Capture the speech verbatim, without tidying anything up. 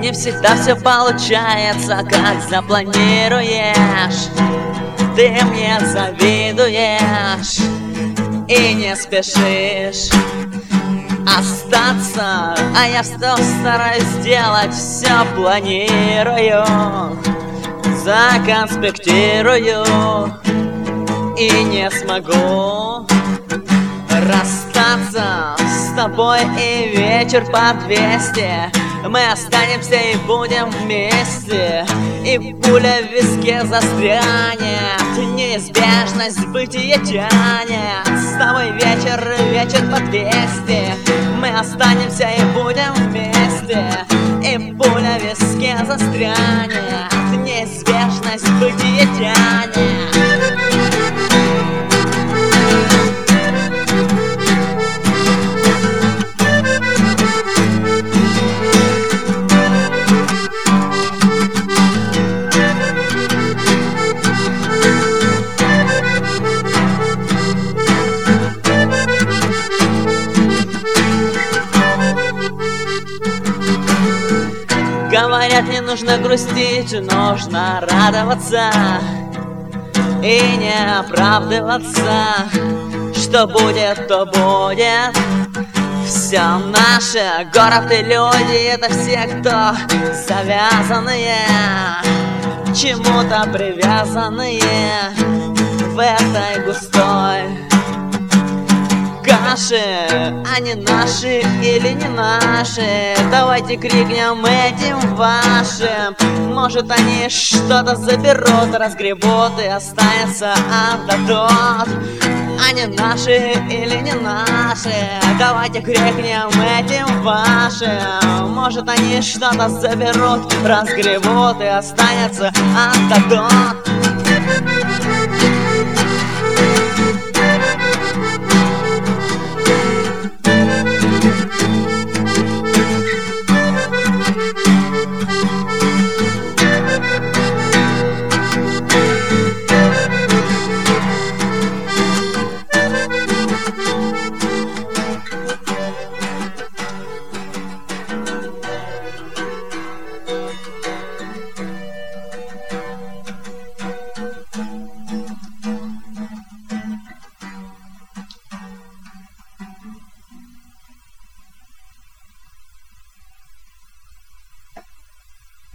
не всегда все получается, как запланируешь. Ты мне завидуешь и не спешишь остаться, а я что стараюсь сделать, все планирую, законспектирую и не смогу расстаться с тобой. И вечер по двести мы останемся и будем вместе, и пуля в виске застрянет, неизбежность бытия тянет. С тобой вечер, вечер по двести мы останемся и будем вместе, и пуля в виске застрянет, неизбежность бытия тянет. Говорят, не нужно грустить, нужно радоваться и не оправдываться. Что будет, то будет. Все наше, город и люди, это все, кто завязанные, чему-то привязанные в этой густой каши. Они наши или не наши? Давайте крикнем этим вашим. Может, они что-то заберут, разгребут и останется, отдадут. Они наши или не наши? Давайте крикнем этим вашим. Может, они что-то заберут, разгребут и останется, отдадут.